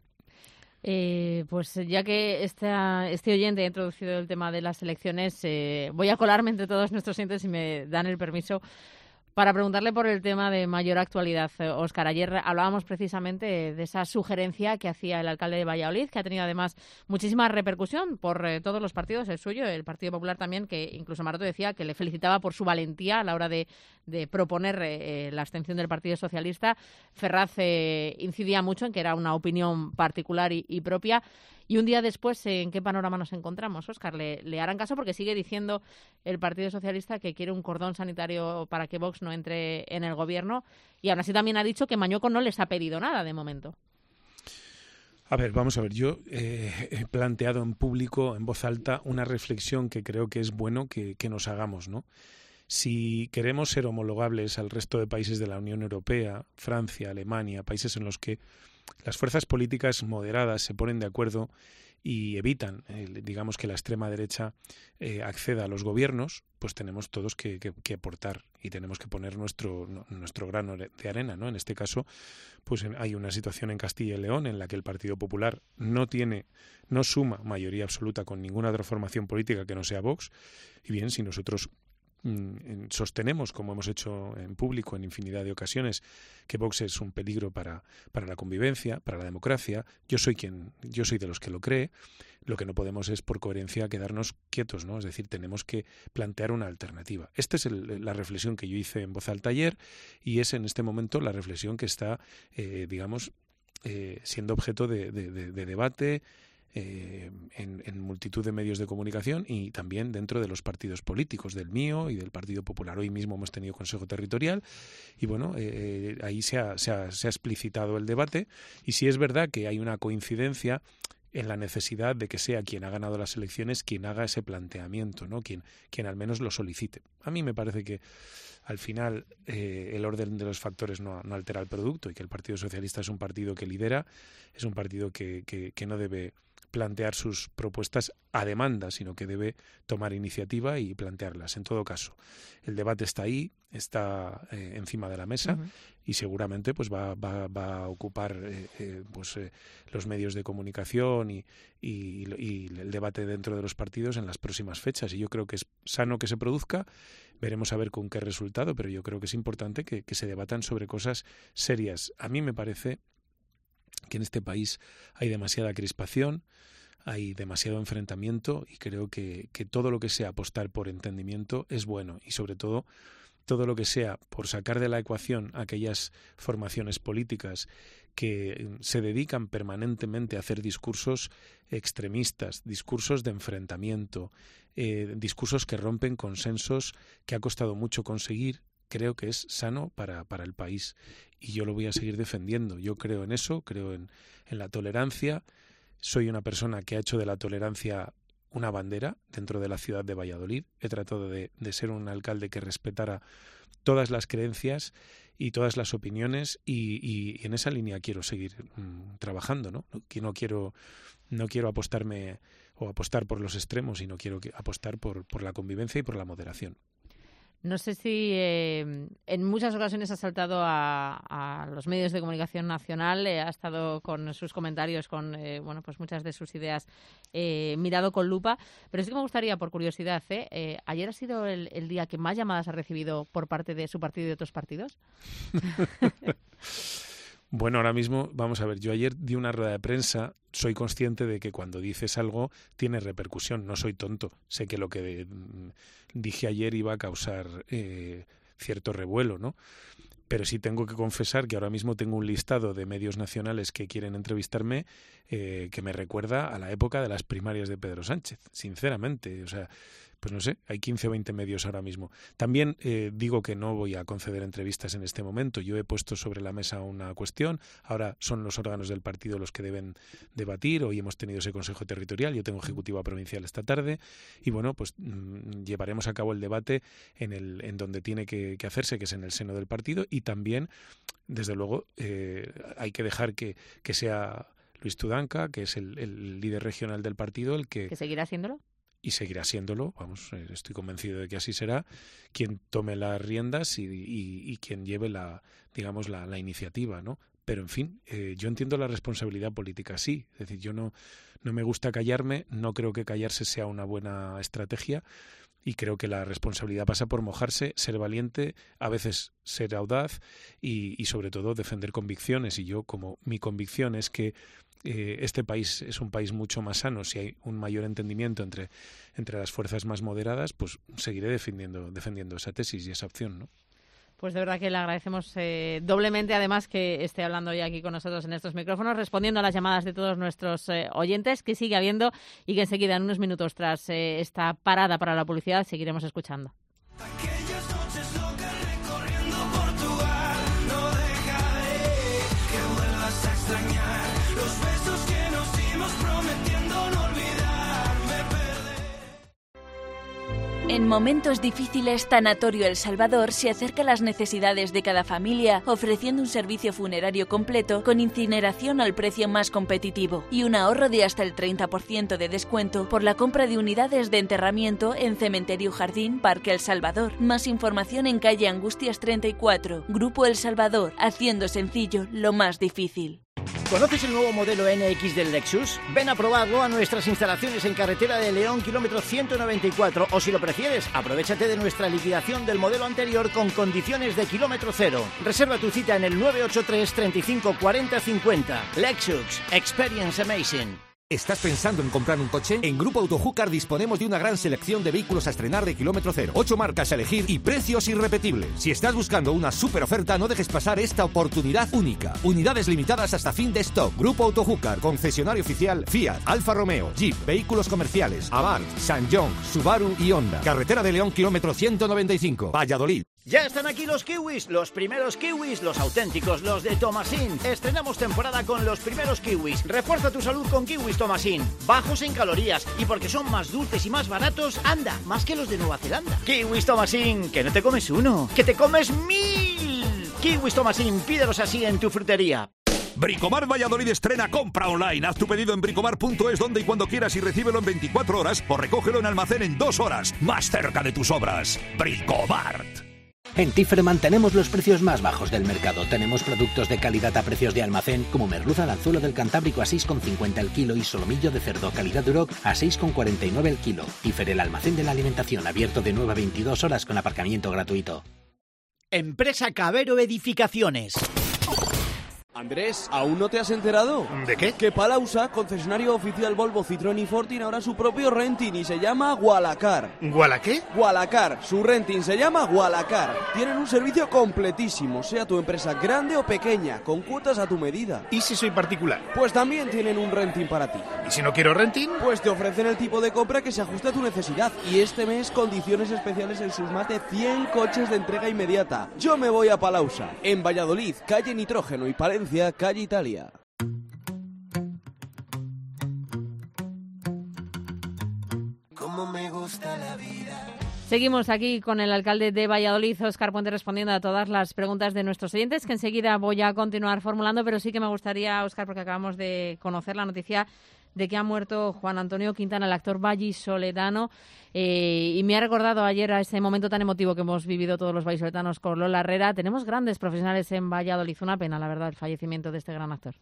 Speaker 3: Pues ya que este oyente ha introducido el tema de las elecciones, voy a colarme entre todos nuestros oyentes si me dan el permiso para preguntarle por el tema de mayor actualidad. Óscar, ayer hablábamos precisamente de esa sugerencia que hacía el alcalde de Valladolid, que ha tenido además muchísima repercusión por todos los partidos, el suyo, el Partido Popular también, que incluso Maroto decía que le felicitaba por su valentía a la hora de proponer la abstención del Partido Socialista. Ferraz incidía mucho en que era una opinión particular y propia. Y un día después, ¿en qué panorama nos encontramos, Óscar? ¿Le harán caso? Porque sigue diciendo el Partido Socialista que quiere un cordón sanitario para que Vox no entre en el gobierno. Y aún así también ha dicho que Mañueco no les ha pedido nada de momento.
Speaker 15: A ver, vamos a ver. Yo he planteado en público, en voz alta, una reflexión que creo que es bueno que nos hagamos, ¿no? Si queremos ser homologables al resto de países de la Unión Europea, Francia, Alemania, países en los que las fuerzas políticas moderadas se ponen de acuerdo y evitan, digamos, que la extrema derecha acceda a los gobiernos, pues tenemos todos que aportar y tenemos que poner nuestro grano de arena, ¿no? En este caso, pues hay una situación en Castilla y León en la que el Partido Popular no suma mayoría absoluta con ninguna otra formación política que no sea Vox, y bien, si nosotros sostenemos, como hemos hecho en público en infinidad de ocasiones, que Vox es un peligro para la convivencia, para la democracia. Yo soy de los que lo cree. Lo que no podemos es, por coherencia, quedarnos quietos, ¿no? Es decir, tenemos que plantear una alternativa. Esta es la reflexión que yo hice en voz alta ayer y es en este momento la reflexión que está, siendo objeto de debate en multitud de medios de comunicación y también dentro de los partidos políticos, del mío y del Partido Popular. Hoy mismo hemos tenido Consejo Territorial y bueno, ahí se ha explicitado el debate y sí es verdad que hay una coincidencia en la necesidad de que sea quien ha ganado las elecciones quien haga ese planteamiento, ¿no? Quien al menos lo solicite. A mí me parece que al final el orden de los factores no altera el producto y que el Partido Socialista es un partido que lidera, es un partido que no debe plantear sus propuestas a demanda, sino que debe tomar iniciativa y plantearlas. En todo caso, el debate está ahí, está encima de la mesa y seguramente pues va a ocupar los medios de comunicación y el debate dentro de los partidos en las próximas fechas. Y yo creo que es sano que se produzca. Veremos a ver con qué resultado, pero yo creo que es importante que se debatan sobre cosas serias. A mí me parece que en este país hay demasiada crispación, hay demasiado enfrentamiento y creo que todo lo que sea apostar por entendimiento es bueno y sobre todo lo que sea por sacar de la ecuación aquellas formaciones políticas que se dedican permanentemente a hacer discursos extremistas, discursos de enfrentamiento, discursos que rompen consensos que ha costado mucho conseguir, creo que es sano para el país y yo lo voy a seguir defendiendo. Yo creo en eso, creo en la tolerancia. Soy una persona que ha hecho de la tolerancia una bandera dentro de la ciudad de Valladolid. He tratado de ser un alcalde que respetara todas las creencias y todas las opiniones y en esa línea quiero seguir trabajando, ¿no? Que no quiero apostarme o apostar por los extremos, sino quiero apostar por la convivencia y por la moderación.
Speaker 3: No sé si en muchas ocasiones ha saltado a los medios de comunicación nacional, ha estado con sus comentarios, con pues muchas de sus ideas mirado con lupa, pero sí que me gustaría, por curiosidad, ¿ayer ha sido el día que más llamadas ha recibido por parte de su partido y de otros partidos?
Speaker 15: Bueno, ahora mismo, vamos a ver, yo ayer di una rueda de prensa, soy consciente de que cuando dices algo tiene repercusión, no soy tonto, sé que lo que dije ayer iba a causar cierto revuelo, ¿no? Pero sí tengo que confesar que ahora mismo tengo un listado de medios nacionales que quieren entrevistarme que me recuerda a la época de las primarias de Pedro Sánchez, sinceramente, o sea, pues no sé, hay 15 o 20 medios ahora mismo. También digo que no voy a conceder entrevistas en este momento. Yo he puesto sobre la mesa una cuestión. Ahora son los órganos del partido los que deben debatir. Hoy hemos tenido ese consejo territorial. Yo tengo ejecutiva provincial esta tarde. Y bueno, pues llevaremos a cabo el debate en donde tiene que hacerse, que es en el seno del partido. Y también, desde luego, hay que dejar que sea Luis Tudanca, que es el líder regional del partido, el que...
Speaker 3: ¿Que seguirá haciéndolo?
Speaker 15: Y seguirá siéndolo, vamos, estoy convencido de que así será, quien tome las riendas y quien lleve la iniciativa, ¿no? Pero en fin, yo entiendo la responsabilidad política, sí, es decir, yo no me gusta callarme, no creo que callarse sea una buena estrategia y creo que la responsabilidad pasa por mojarse, ser valiente, a veces ser audaz y sobre todo defender convicciones y yo, como mi convicción es que este país es un país mucho más sano si hay un mayor entendimiento entre las fuerzas más moderadas, pues seguiré defendiendo esa tesis y esa opción, ¿no?
Speaker 3: Pues de verdad que le agradecemos doblemente, además, que esté hablando ya aquí con nosotros en estos micrófonos, respondiendo a las llamadas de todos nuestros oyentes, que sigue habiendo y que enseguida, en unos minutos tras esta parada para la publicidad, seguiremos escuchando.
Speaker 19: En momentos difíciles, Tanatorio El Salvador se acerca a las necesidades de cada familia, ofreciendo un servicio funerario completo con incineración al precio más competitivo y un ahorro de hasta el 30% de descuento por la compra de unidades de enterramiento en Cementerio Jardín Parque El Salvador. Más información en calle Angustias 34. Grupo El Salvador, haciendo sencillo lo más difícil.
Speaker 11: ¿Conoces el nuevo modelo NX del Lexus? Ven a probarlo a nuestras instalaciones en Carretera de León, kilómetro 194, o si lo prefieres, aprovéchate de nuestra liquidación del modelo anterior con condiciones de kilómetro cero. Reserva tu cita en el 983 35 40 50. Lexus. Experience amazing.
Speaker 20: ¿Estás pensando en comprar un coche? En Grupo Autojúcar disponemos de una gran selección de vehículos a estrenar de kilómetro cero, 8 marcas a elegir y precios irrepetibles. Si estás buscando una super oferta, no dejes pasar esta oportunidad única. Unidades limitadas hasta fin de stock. Grupo Autojúcar, concesionario oficial Fiat, Alfa Romeo, Jeep, vehículos comerciales, Abarth, Sanyong, Subaru y Honda. Carretera de León, kilómetro 195, Valladolid.
Speaker 11: Ya están aquí los kiwis, los primeros kiwis, los auténticos, los de Tomasín. Estrenamos temporada con los primeros kiwis. Refuerza tu salud con kiwis Tomasín. Bajos en calorías y porque son más dulces y más baratos, anda, más que los de Nueva Zelanda. Kiwis Tomasín, que no te comes uno, que te comes 1000. Kiwis Tomasín, pídelos así en tu frutería.
Speaker 21: Bricomar Valladolid estrena compra online. Haz tu pedido en bricomar.es donde y cuando quieras y recíbelo en 24 horas o recógelo en almacén en 2 horas. Más cerca de tus obras. Bricomart.
Speaker 22: En Tifre mantenemos los precios más bajos del mercado. Tenemos productos de calidad a precios de almacén, como merluza al anzuelo del Cantábrico a 6,50 el kilo y solomillo de cerdo calidad Duroc a 6,49 el kilo. Tifre, el almacén de la alimentación, abierto de 9 a 22 horas con aparcamiento gratuito.
Speaker 11: Empresa Cabero Edificaciones.
Speaker 4: Andrés, ¿aún no te has enterado?
Speaker 9: ¿De qué?
Speaker 4: Que Palausa, concesionario oficial Volvo, Citroën y Ford, tiene ahora su propio renting y se llama Gualacar.
Speaker 9: ¿Guala qué?
Speaker 4: Gualacar, su renting se llama Gualacar. Tienen un servicio completísimo, sea tu empresa grande o pequeña, con cuotas a tu medida.
Speaker 9: ¿Y si soy particular?
Speaker 4: Pues también tienen un renting para ti.
Speaker 9: ¿Y si no quiero renting?
Speaker 4: Pues te ofrecen el tipo de compra que se ajuste a tu necesidad. Y este mes, condiciones especiales en sus más de 100 coches de entrega inmediata. Yo me voy a Palausa, en Valladolid, calle Nitrógeno, y Palencia, calle Italia.
Speaker 14: Como me gusta la vida.
Speaker 3: Seguimos aquí con el alcalde de Valladolid, Óscar Puente, respondiendo a todas las preguntas de nuestros oyentes, que enseguida voy a continuar formulando, pero sí que me gustaría, Óscar, porque acabamos de conocer la noticia de que ha muerto Juan Antonio Quintana, el actor vallisoletano, y me ha recordado ayer a ese momento tan emotivo que hemos vivido todos los vallisoletanos con Lola Herrera. Tenemos grandes profesionales en Valladolid. Una pena, la verdad, el fallecimiento de este gran actor.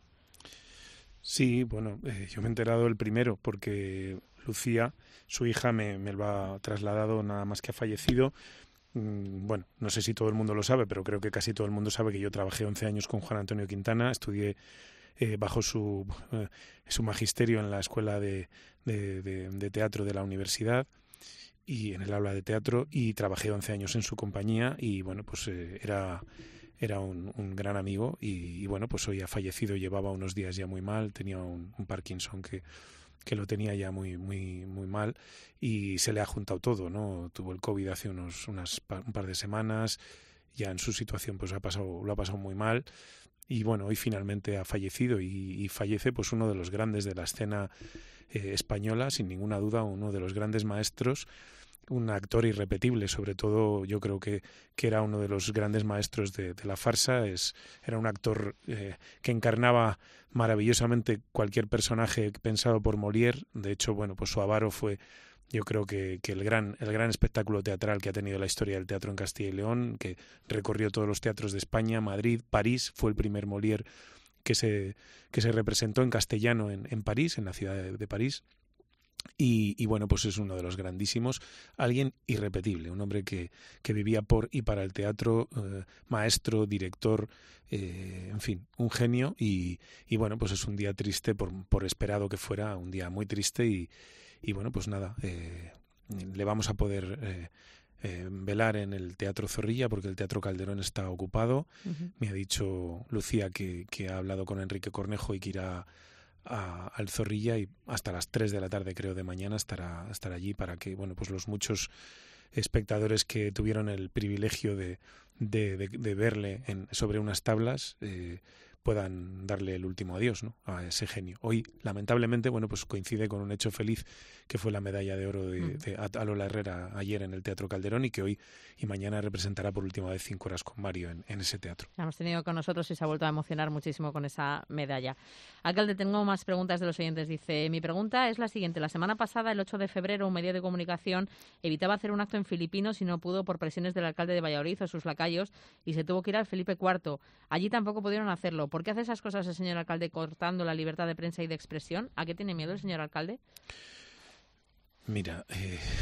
Speaker 15: Sí, bueno, yo me he enterado el primero porque Lucía, su hija, me lo ha trasladado nada más que ha fallecido. Bueno, no sé si todo el mundo lo sabe, pero creo que casi todo el mundo sabe que yo trabajé 11 años con Juan Antonio Quintana, estudié bajo su magisterio en la escuela de teatro de la universidad y en el aula de teatro, y trabajé 11 años en su compañía y bueno, pues era un gran amigo y bueno, pues hoy ha fallecido. Llevaba unos días ya muy mal, tenía un Parkinson que lo tenía ya muy mal y se le ha juntado todo, ¿no? Tuvo el COVID hace un par de semanas, ya en su situación pues lo ha pasado muy mal. Y bueno, hoy finalmente ha fallecido y fallece pues uno de los grandes de la escena española, sin ninguna duda, uno de los grandes maestros, un actor irrepetible, sobre todo yo creo que era uno de los grandes maestros de la farsa. Era un actor que encarnaba maravillosamente cualquier personaje pensado por Molière. De hecho, bueno, pues su avaro fue, yo creo que el gran espectáculo teatral que ha tenido la historia del teatro en Castilla y León, que recorrió todos los teatros de España, Madrid, París. Fue el primer Molière que se representó en castellano en París, en la ciudad de París. Y bueno, pues es uno de los grandísimos, alguien irrepetible, un hombre que vivía por y para el teatro, maestro, director, en fin, un genio. Y bueno, pues es un día triste, por esperado que fuera, un día muy triste. Y bueno, pues nada, le vamos a poder velar en el Teatro Zorrilla, porque el Teatro Calderón está ocupado. Uh-huh. Me ha dicho Lucía que ha hablado con Enrique Cornejo y que irá al Zorrilla, y hasta las 3 de la tarde, creo, de mañana estará allí para que, bueno, pues los muchos espectadores que tuvieron el privilegio de verle sobre unas tablas puedan darle el último adiós, ¿no?, a ese genio. Hoy, lamentablemente, bueno, pues coincide con un hecho feliz, que fue la medalla de oro a Lola Herrera ayer en el Teatro Calderón, y que hoy y mañana representará por última vez 5 horas con Mario en ese teatro.
Speaker 3: La hemos tenido con nosotros y se ha vuelto a emocionar muchísimo con esa medalla. Alcalde, tengo más preguntas de los oyentes. Dice, mi pregunta es la siguiente. La semana pasada, el 8 de febrero, un medio de comunicación evitaba hacer un acto en Filipinos y no pudo por presiones del alcalde de Valladolid o sus lacayos, y se tuvo que ir al Felipe IV. Allí tampoco pudieron hacerlo. ¿Por qué hace esas cosas el señor alcalde, cortando la libertad de prensa y de expresión? ¿A qué tiene miedo el señor alcalde?
Speaker 15: Mira,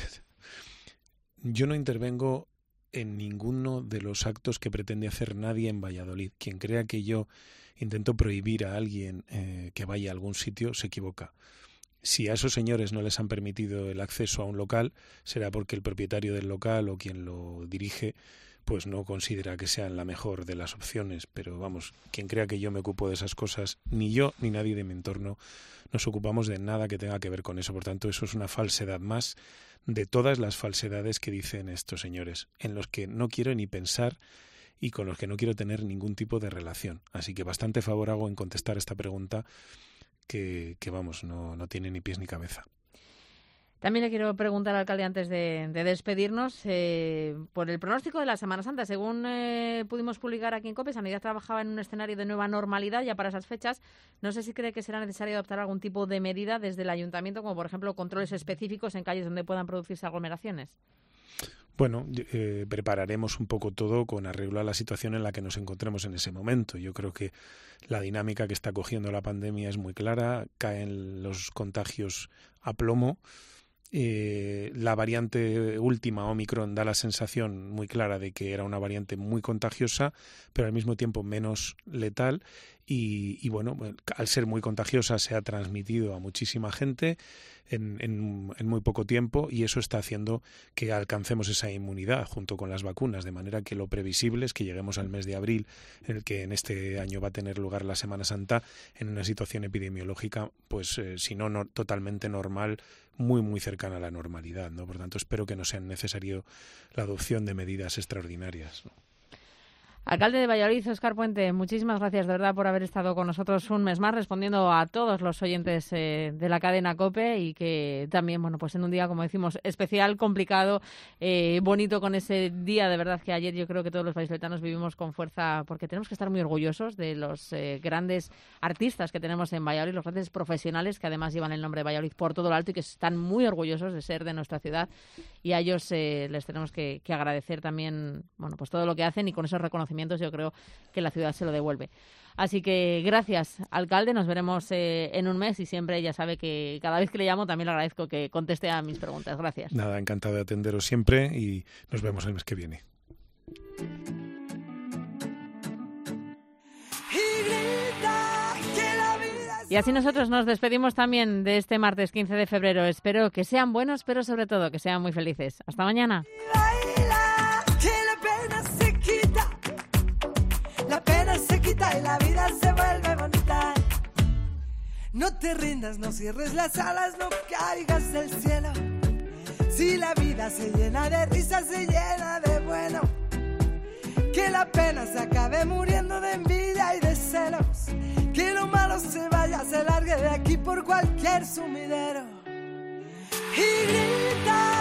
Speaker 15: yo no intervengo en ninguno de los actos que pretende hacer nadie en Valladolid. Quien crea que yo intento prohibir a alguien que vaya a algún sitio se equivoca. Si a esos señores no les han permitido el acceso a un local, será porque el propietario del local o quien lo dirige pues no considera que sean la mejor de las opciones. Pero vamos, quien crea que yo me ocupo de esas cosas, ni yo ni nadie de mi entorno nos ocupamos de nada que tenga que ver con eso. Por tanto, eso es una falsedad más de todas las falsedades que dicen estos señores, en los que no quiero ni pensar y con los que no quiero tener ningún tipo de relación. Así que bastante favor hago en contestar esta pregunta que vamos, no tiene ni pies ni cabeza.
Speaker 3: También le quiero preguntar al alcalde, antes de despedirnos, por el pronóstico de la Semana Santa. Según pudimos publicar aquí en COPE, Sanidad trabajaba en un escenario de nueva normalidad ya para esas fechas. No sé si cree que será necesario adoptar algún tipo de medida desde el ayuntamiento, como por ejemplo controles específicos en calles donde puedan producirse aglomeraciones.
Speaker 15: Bueno, prepararemos un poco todo con arreglo a la situación en la que nos encontremos en ese momento. Yo creo que la dinámica que está cogiendo la pandemia es muy clara, caen los contagios a plomo. La variante última, Omicron, da la sensación muy clara de que era una variante muy contagiosa, pero al mismo tiempo menos letal. Y bueno, al ser muy contagiosa se ha transmitido a muchísima gente en muy poco tiempo, y eso está haciendo que alcancemos esa inmunidad junto con las vacunas, de manera que lo previsible es que lleguemos al mes de abril, en el que en este año va a tener lugar la Semana Santa, en una situación epidemiológica, pues si no totalmente normal, muy muy cercana a la normalidad, ¿no? Por tanto, espero que no sea necesario la adopción de medidas extraordinarias, ¿no?
Speaker 3: Alcalde de Valladolid, Óscar Puente, muchísimas gracias de verdad por haber estado con nosotros un mes más respondiendo a todos los oyentes de la cadena COPE, y que también, bueno, pues en un día, como decimos, especial, complicado, bonito, con ese día de verdad que ayer yo creo que todos los vallisoletanos vivimos con fuerza, porque tenemos que estar muy orgullosos de los grandes artistas que tenemos en Valladolid, los grandes profesionales que además llevan el nombre de Valladolid por todo lo alto y que están muy orgullosos de ser de nuestra ciudad, y a ellos les tenemos que agradecer también, bueno, pues todo lo que hacen, y con esos reconocimientos yo creo que la ciudad se lo devuelve. Así que gracias, alcalde, nos veremos en un mes, y siempre ya sabe que cada vez que le llamo también le agradezco que conteste a mis preguntas. Gracias.
Speaker 15: Nada, encantado de atenderos siempre, y nos vemos el mes que viene.
Speaker 3: Y así nosotros nos despedimos también de este martes 15 de febrero. Espero que sean buenos, pero sobre todo que sean muy felices. Hasta mañana.
Speaker 14: La pena se quita y la vida se vuelve bonita. No te rindas, no cierres las alas, no caigas del cielo. Si la vida se llena de risas, se llena de bueno. Que la pena se acabe muriendo de envidia y de celos. Que lo malo se vaya, se largue de aquí por cualquier sumidero. Y grita.